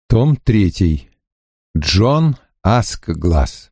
Том 3. Джон Аскглаз.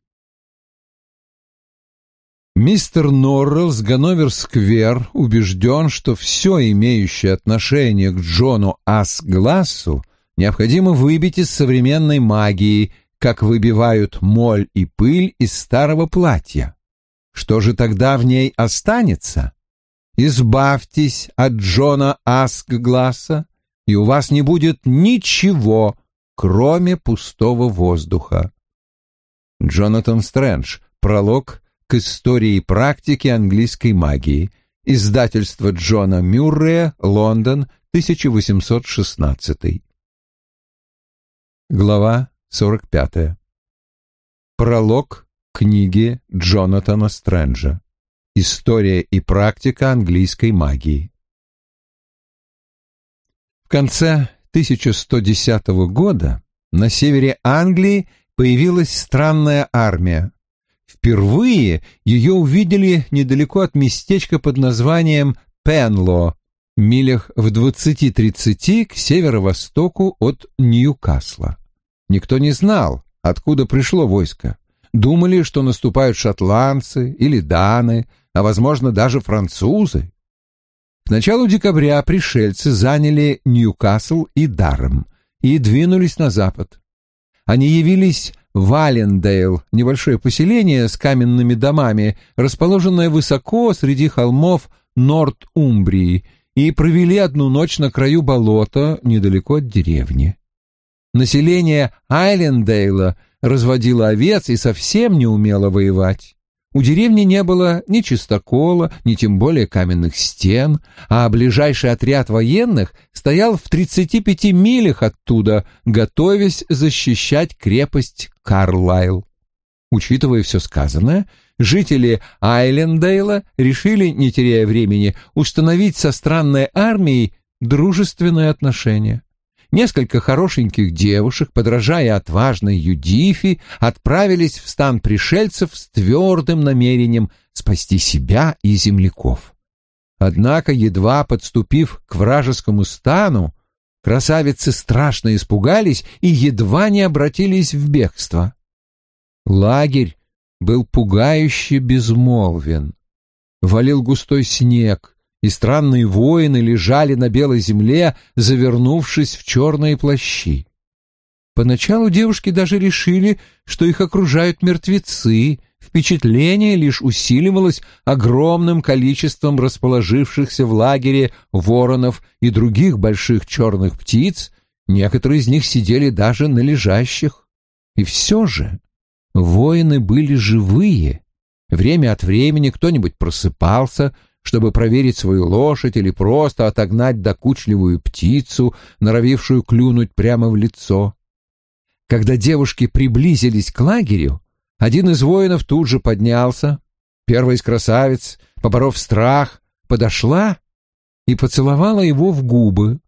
Мистер Норрелл с Ганновер-сквер убежден, что все имеющее отношение к Джону Аскглазу необходимо выбить из современной магии, как выбивают моль и пыль из старого платья. Что же тогда в ней останется? Избавьтесь от Джона Аскглаза, и у вас не будет ничего, кроме пустого воздуха. Джонатан Стрэндж. Пролог к истории и практике английской магии. Издательство Джона Мюррея, Лондон, 1816. Глава 45. Пролог к книге Джонатана Стрэнджа. История и практика английской магии. В конце 1110 года на севере Англии появилась странная армия. Впервые ее увидели недалеко от местечка под названием Пенло, милях в 20-30 к северо-востоку от Ньюкасла. Никто не знал, откуда пришло войско. Думали, что наступают шотландцы или даны, а, возможно, даже французы. К началу декабря пришельцы заняли Ньюкасл и Даррем и двинулись на запад. Они явились в Аллендейл, небольшое поселение с каменными домами, расположенное высоко среди холмов Нортумбрии, и провели одну ночь на краю болота недалеко от деревни. Население Аллендейла разводило овец и совсем не умело воевать. У деревни не было ни чистокола, ни тем более каменных стен, а ближайший отряд военных стоял в 35 милях оттуда, готовясь защищать крепость Карлайл. Учитывая все сказанное, жители Айлендейла решили, не теряя времени, установить со странной армией дружественные отношения. Несколько хорошеньких девушек, подражая отважной Юдифи, отправились в стан пришельцев с твердым намерением спасти себя и земляков. Однако, едва подступив к вражескому стану, красавицы страшно испугались и едва не обратились в бегство. Лагерь был пугающе безмолвен. Валил густой снег, и странные воины лежали на белой земле, завернувшись в черные плащи. Поначалу девушки даже решили, что их окружают мертвецы. Впечатление лишь усиливалось огромным количеством расположившихся в лагере воронов и других больших черных птиц, некоторые из них сидели даже на лежащих. И все же воины были живые. Время от времени кто-нибудь просыпался, чтобы проверить свою лошадь или просто отогнать докучливую птицу, норовившую клюнуть прямо в лицо. Когда девушки приблизились к лагерю, один из воинов тут же поднялся. Первая из красавиц, поборов страх, подошла и поцеловала его в губы.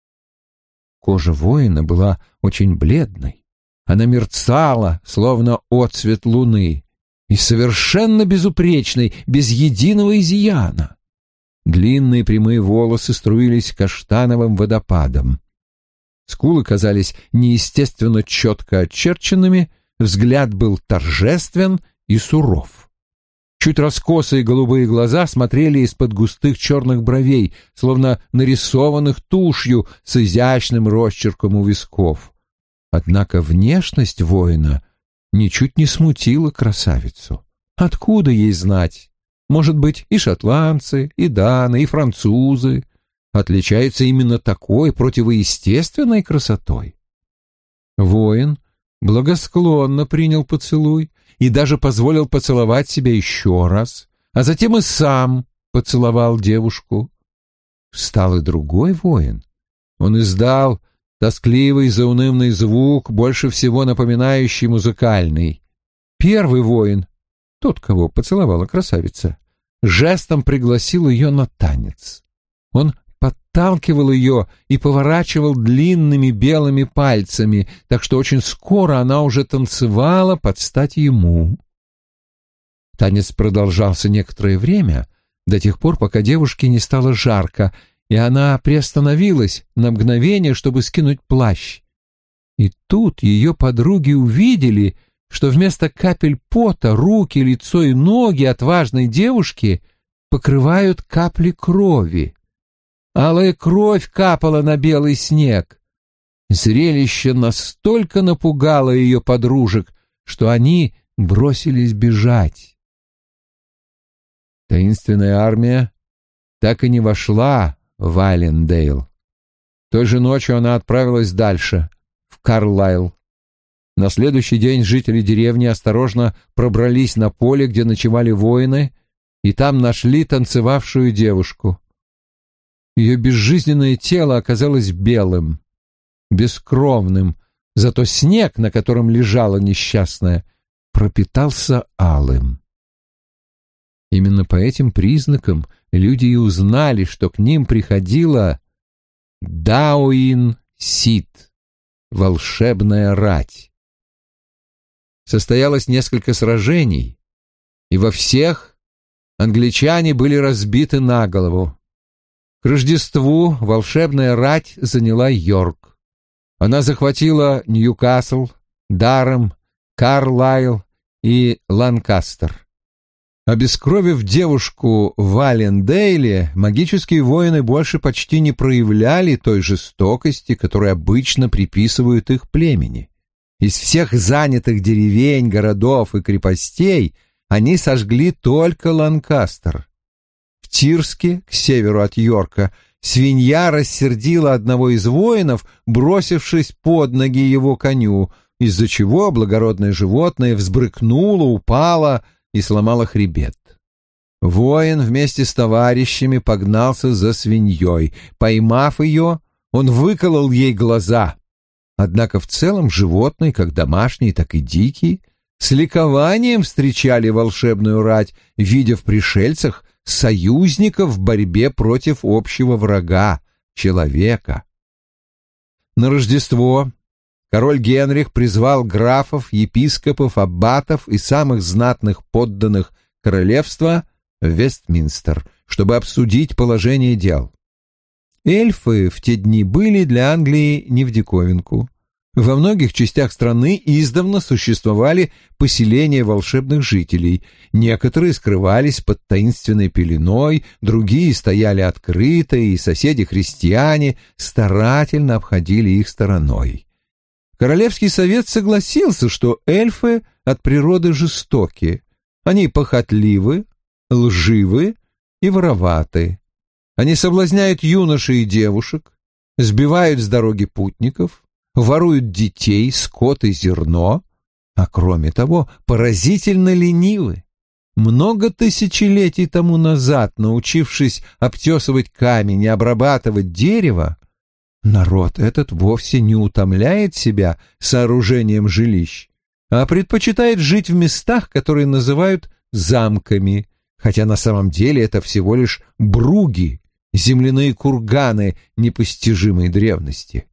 Кожа воина была очень бледной. Она мерцала, словно отсвет луны, и совершенно безупречной, без единого изъяна. Длинные прямые волосы струились каштановым водопадом. Скулы казались неестественно четко очерченными, взгляд был торжествен и суров. Чуть раскосые голубые глаза смотрели из-под густых черных бровей, словно нарисованных тушью с изящным росчерком у висков. Однако внешность воина ничуть не смутила красавицу. Откуда ей знать? Может быть, и шотландцы, и даны, и французы отличаются именно такой противоестественной красотой. Воин благосклонно принял поцелуй и даже позволил поцеловать себя еще раз, а затем и сам поцеловал девушку. Встал и другой воин. Он издал тоскливый заунывный звук, больше всего напоминающий музыкальный. Первый воин, тот, кого поцеловала красавица, жестом пригласил ее на танец. Он подталкивал ее и поворачивал длинными белыми пальцами, так что очень скоро она уже танцевала под стать ему. Танец продолжался некоторое время, до тех пор, пока девушке не стало жарко, и она приостановилась на мгновение, чтобы скинуть плащ. И тут ее подруги увидели, что вместо капель пота руки, лицо и ноги отважной девушки покрывают капли крови. Алая кровь капала на белый снег. Зрелище настолько напугало ее подружек, что они бросились бежать. Таинственная армия так и не вошла в Айлендейл. Той же ночью она отправилась дальше, в Карлайл. На следующий день жители деревни осторожно пробрались на поле, где ночевали воины, и там нашли танцевавшую девушку. Ее безжизненное тело оказалось белым, бескровным, зато снег, на котором лежала несчастная, пропитался алым. Именно по этим признакам люди и узнали, что к ним приходила Дауин-Сид, волшебная рать. Состоялось несколько сражений, и во всех англичане были разбиты на голову. К Рождеству волшебная рать заняла Йорк. Она захватила Ньюкасл, Дарем, Карлайл и Ланкастер. Обескровив девушку в Айлендейле, магические воины больше почти не проявляли той жестокости, которую обычно приписывают их племени. Из всех занятых деревень, городов и крепостей они сожгли только Ланкастер. В Тирске, к северу от Йорка, свинья рассердила одного из воинов, бросившись под ноги его коню, из-за чего благородное животное взбрыкнуло, упало и сломало хребет. Воин вместе с товарищами погнался за свиньей. Поймав ее, он выколол ей глаза. Однако в целом животные, как домашние, так и дикие, с ликованием встречали волшебную рать, видя в пришельцах союзников в борьбе против общего врага — человека. На Рождество король Генрих призвал графов, епископов, аббатов и самых знатных подданных королевства в Вестминстер, чтобы обсудить положение дел. Эльфы в те дни были для Англии не в диковинку. Во многих частях страны издавна существовали поселения волшебных жителей. Некоторые скрывались под таинственной пеленой, другие стояли открыто, и соседи-христиане старательно обходили их стороной. Королевский совет согласился, что эльфы от природы жестоки. Они похотливы, лживы и вороваты. Они соблазняют юношей и девушек, сбивают с дороги путников, воруют детей, скот и зерно, а кроме того поразительно ленивы. Много тысячелетий тому назад, научившись обтесывать камень и обрабатывать дерево, народ этот вовсе не утомляет себя сооружением жилищ, а предпочитает жить в местах, которые называют замками, хотя на самом деле это всего лишь бруги, земляные курганы непостижимой древности.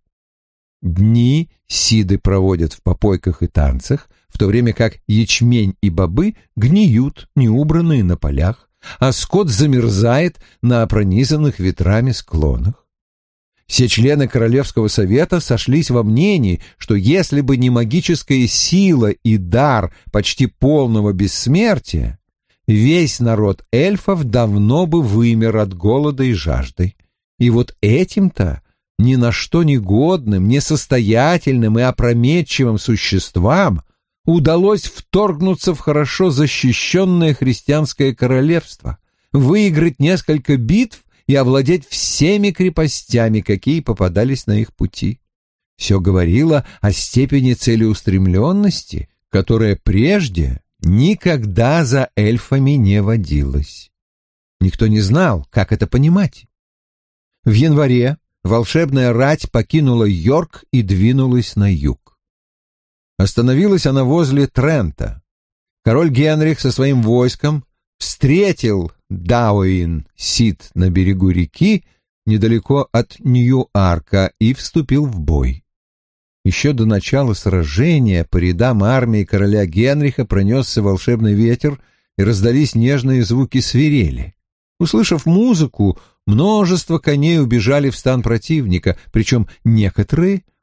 Дни сиды проводят в попойках и танцах, в то время как ячмень и бобы гниют, неубранные на полях, а скот замерзает на пронизанных ветрами склонах. Все члены Королевского совета сошлись во мнении, что если бы не магическая сила и дар почти полного бессмертия, весь народ эльфов давно бы вымер от голода и жажды. И вот этим-то ни на что негодным, несостоятельным и опрометчивым существам удалось вторгнуться в хорошо защищенное христианское королевство, выиграть несколько битв и овладеть всеми крепостями, какие попадались на их пути. Все говорило о степени целеустремленности, которая прежде никогда за эльфами не водилась. Никто не знал, как это понимать. В январе волшебная рать покинула Йорк и двинулась на юг. Остановилась она возле Трента. Король Генрих со своим войском встретил Дауин-Сид на берегу реки недалеко от Ньюарка и вступил в бой. Еще до начала сражения по рядам армии короля Генриха пронесся волшебный ветер, и раздались нежные звуки свирели. Услышав музыку, множество коней убежали в стан противника, причем некоторые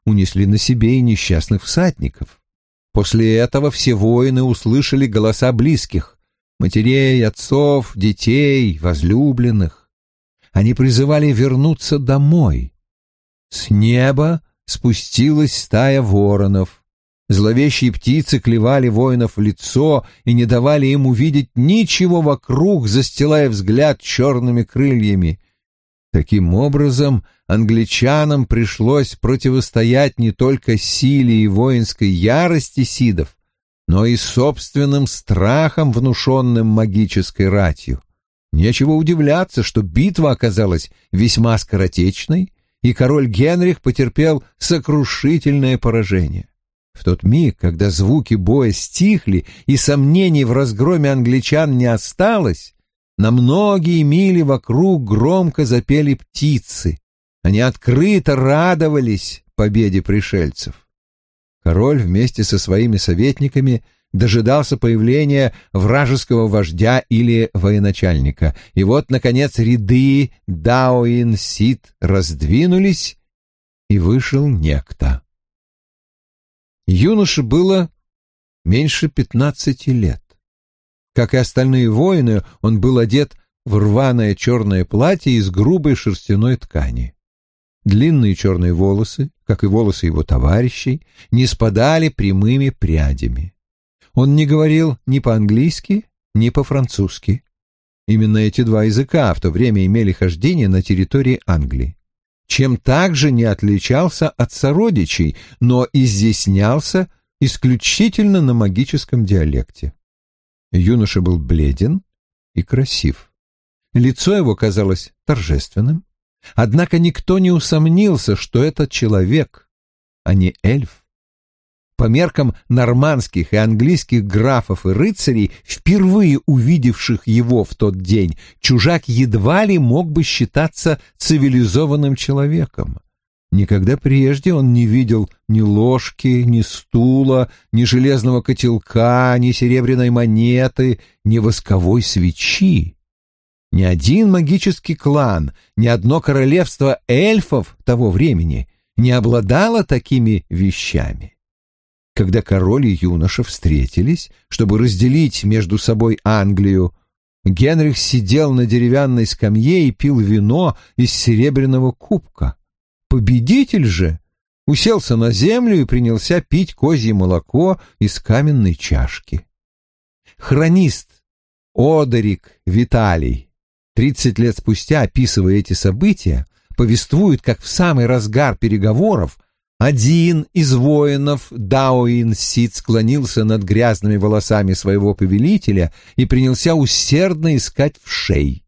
унесли на себе и несчастных всадников. После этого все воины услышали голоса близких — матерей, отцов, детей, возлюбленных. Они призывали вернуться домой. С неба спустилась стая воронов. Зловещие птицы клевали воинов в лицо и не давали им увидеть ничего вокруг, застилая взгляд черными крыльями. Таким образом, англичанам пришлось противостоять не только силе и воинской ярости сидов, но и собственным страхам, внушенным магической ратью. Нечего удивляться, что битва оказалась весьма скоротечной, и король Генрих потерпел сокрушительное поражение. В тот миг, когда звуки боя стихли и сомнений в разгроме англичан не осталось, на многие мили вокруг громко запели птицы. Они открыто радовались победе пришельцев. Король вместе со своими советниками дожидался появления вражеского вождя или военачальника. И вот, наконец, ряды Даоин-Сид раздвинулись, и вышел некто. Юноше было меньше 15 лет. Как и остальные воины, он был одет в рваное черное платье из грубой шерстяной ткани. Длинные черные волосы, как и волосы его товарищей, не спадали прямыми прядями. Он не говорил ни по-английски, ни по-французски. Именно эти два языка в то время имели хождение на территории Англии. Чем также не отличался от сородичей, но изъяснялся исключительно на магическом диалекте. Юноша был бледен и красив. Лицо его казалось торжественным, однако никто не усомнился, что это человек, а не эльф. По меркам нормандских и английских графов и рыцарей, впервые увидевших его в тот день, чужак едва ли мог бы считаться цивилизованным человеком. Никогда прежде он не видел ни ложки, ни стула, ни железного котелка, ни серебряной монеты, ни восковой свечи. Ни один магический клан, ни одно королевство эльфов того времени не обладало такими вещами. Когда король и юноша встретились, чтобы разделить между собой Англию, Генрих сидел на деревянной скамье и пил вино из серебряного кубка. Победитель же уселся на землю и принялся пить козье молоко из каменной чашки. Хронист Одерик Виталий, 30 лет спустя, описывая эти события, повествует, как в самый разгар переговоров один из воинов Даоин-Сид склонился над грязными волосами своего повелителя и принялся усердно искать вшей.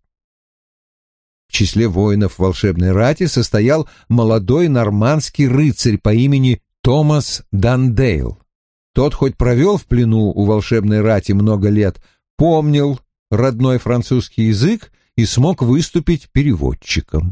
В числе воинов волшебной рати состоял молодой нормандский рыцарь по имени Томас Дандейл. Тот, хоть провел в плену у волшебной рати много лет, помнил родной французский язык и смог выступить переводчиком.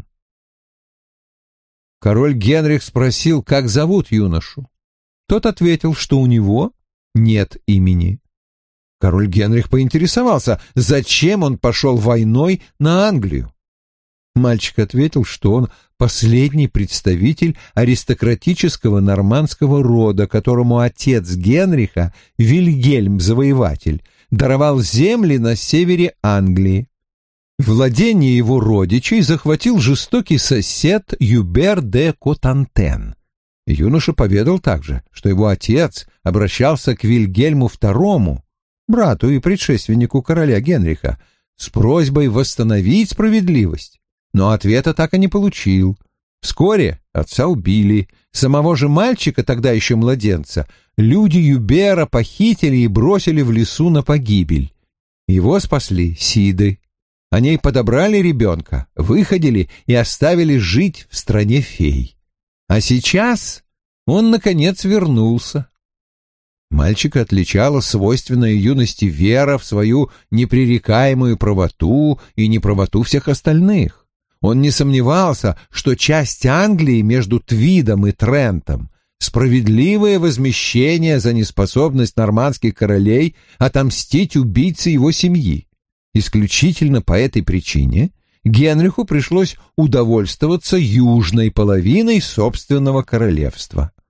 Король Генрих спросил, как зовут юношу. Тот ответил, что у него нет имени. Король Генрих поинтересовался, зачем он пошел войной на Англию. Мальчик ответил, что он последний представитель аристократического нормандского рода, которому отец Генриха, Вильгельм Завоеватель, даровал земли на севере Англии. Владение его родичей захватил жестокий сосед Юбер де Котантен. Юноша поведал также, что его отец обращался к Вильгельму II, брату и предшественнику короля Генриха, с просьбой восстановить справедливость, но ответа так и не получил. Вскоре отца убили. Самого же мальчика, тогда еще младенца, люди Юбера похитили и бросили в лесу на погибель. Его спасли сиды. Они подобрали ребенка, выходили и оставили жить в стране фей. А сейчас он, наконец, вернулся. Мальчика отличала свойственная юности вера в свою непререкаемую правоту и неправоту всех остальных. Он не сомневался, что часть Англии между Твидом и Трентом — справедливое возмещение за неспособность нормандских королей отомстить убийце его семьи. Исключительно по этой причине Генриху пришлось удовольствоваться южной половиной собственного королевства.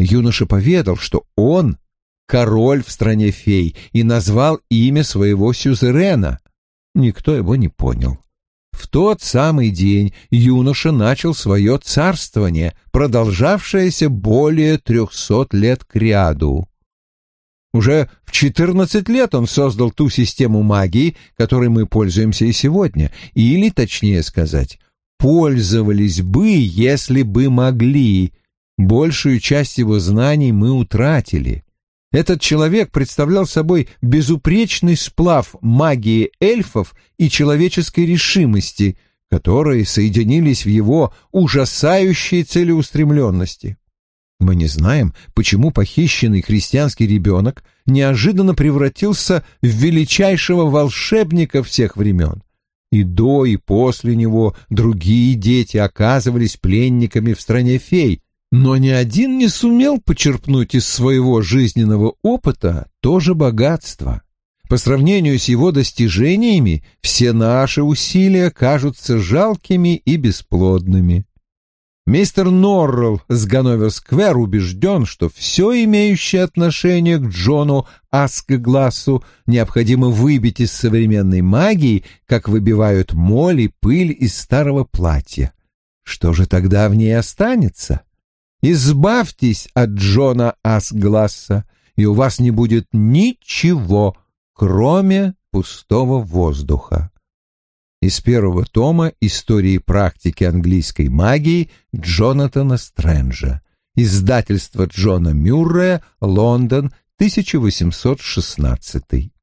Юноша поведал, что он король в стране фей, и назвал имя своего сюзерена. Никто его не понял. В тот самый день юноша начал свое царствование, продолжавшееся более 300 лет кряду. Уже в 14 лет он создал ту систему магии, которой мы пользуемся и сегодня, или, точнее сказать, пользовались бы, если бы могли. Большую часть его знаний мы утратили. Этот человек представлял собой безупречный сплав магии эльфов и человеческой решимости, которые соединились в его ужасающей целеустремленности. Мы не знаем, почему похищенный христианский ребенок неожиданно превратился в величайшего волшебника всех времен. И до, и после него другие дети оказывались пленниками в стране фей, но ни один не сумел почерпнуть из своего жизненного опыта то же богатство. По сравнению с его достижениями все наши усилия кажутся жалкими и бесплодными. Мистер Норрелл с Ганновер-сквер убежден, что все имеющее отношение к Джону Аскглассу необходимо выбить из современной магии, как выбивают моль и пыль из старого платья. Что же тогда в ней останется? Избавьтесь от Джона Асгласса, и у вас не будет ничего, кроме пустого воздуха. Из первого тома «Истории практики английской магии» Джонатана Стрэнджа. Издательство Джона Мюррея, Лондон, 1816.